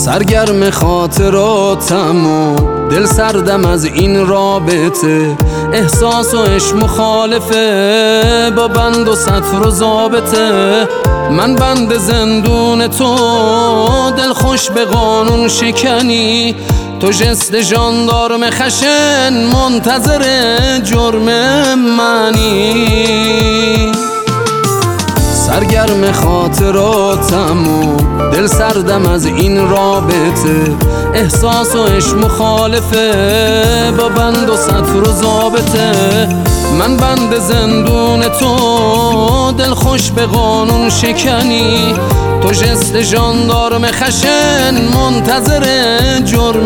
سرگرم خاطراتم و دل سردم از این رابطه، احساس و عشق مخالفه با بند و سطر و ضابطه. من بند زندون تو، دل خوش به قانون شکنی، تو جست ژاندارم خشن منتظر جرم منی. سرگرم خاطراتم و دل سردم از این رابطه، احساس و عشق مخالفه با بند و سطر و ضابطه. من بند زندون تو، دل خوش به قانون شکنی، تو جست ژاندارم خشن منتظر جرم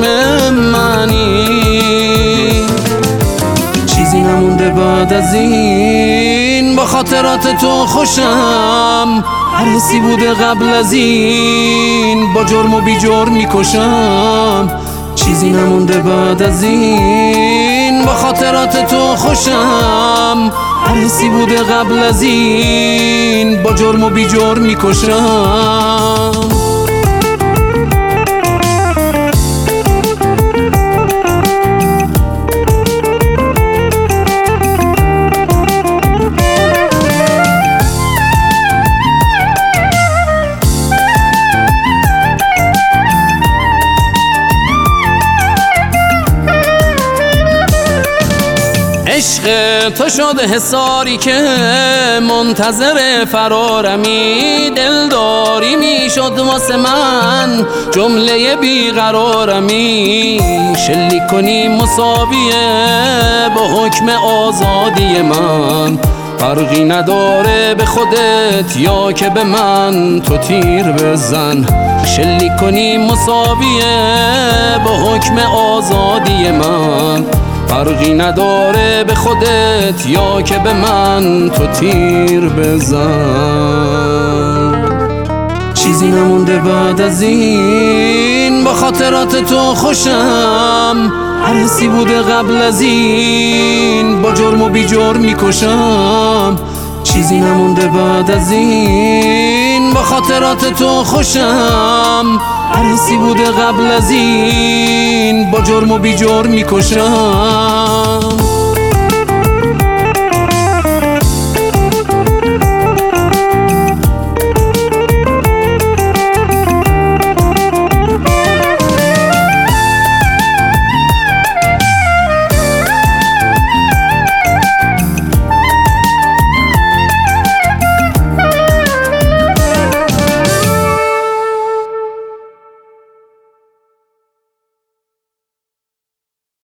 منی. چیزی نمونده بعد از این، با خاطرات تو خوشم، هر حسی بوده قبل از این، با جرم و بی جرم میکشم. چیزی نمونده بعد از این، با خاطرات تو خوشم، هر حسی بوده قبل از این، با جرم و بی جرم میکشم. عشق تو شده حصاری که منتظر فرارمی، دلداری میشد واسه من جمله بیقرارمی. شلیک کنی مساویه با حکم آزادی من، فرقی نداره به خودت یا که به من تو تیر بزن. شلیک کنی مساویه با حکم آزادی من، فرقی نداره به خودت یا که به من تو تیر بزن. چیزی نمونده بعد از این، با خاطرات تو خوشم، هر حسی بوده قبل از این، با جرم و بی جرم میکشم. چیزی نمونده بعد از این، با خاطرات تو خوشم، هر حسی بوده قبل از این، با جرم و بی جرم میکشم.